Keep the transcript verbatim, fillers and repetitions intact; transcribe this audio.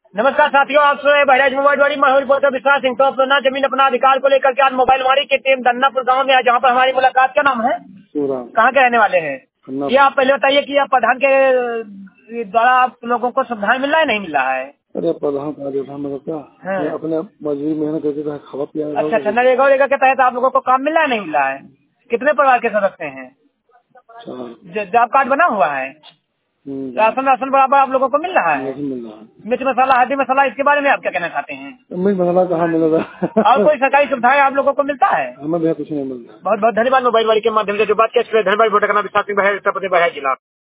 नमस्कार साथियों, आप सुन रहे बहराइच मोबाइल वाली मैं रिपोर्टर विश्वास सिंह। तो अपना जमीन अपना अधिकार को लेकर के आज मोबाइल वाली की टीम दन्नापुर गांव में है, जहां पर हमारी मुलाकात। क्या नाम है, कहाँ के रहने वाले हैं? ये आप पहले बताइए कि आप प्रधान के द्वारा आप लोगों को सुविधाएं मिल रहा है नहीं मिल रहा है? अरे प्रधान का जो मतलब क्या हाँ। मैं अपने मजदूरी मेहनत करके खबर पिया। अच्छा अच्छा, नरेगा के तहत आप लोगों को काम मिल रहा है नहीं मिल रहा है? कितने परिवार के सदस्य हैं? जॉब कार्ड बना हुआ है? राशन राशन बराबर आप लोगों को मिल रहा है? मिर्च मसाला हल्दी मसाला, इसके बारे में आप क्या कहना चाहते हैं? मिर्च मसाला कहाँ मिल रहा है? और कोई सरकारी सुविधाएं आप लोगों को मिलता है? हमें कुछ नहीं मिलता। बहुत बहुत धन्यवाद मोबाइल वाली के माध्यम से जो बात किया, धन्यवाद। वोटर करना विश्वास सिंह, उत्तर प्रदेश, बहराइच जिला।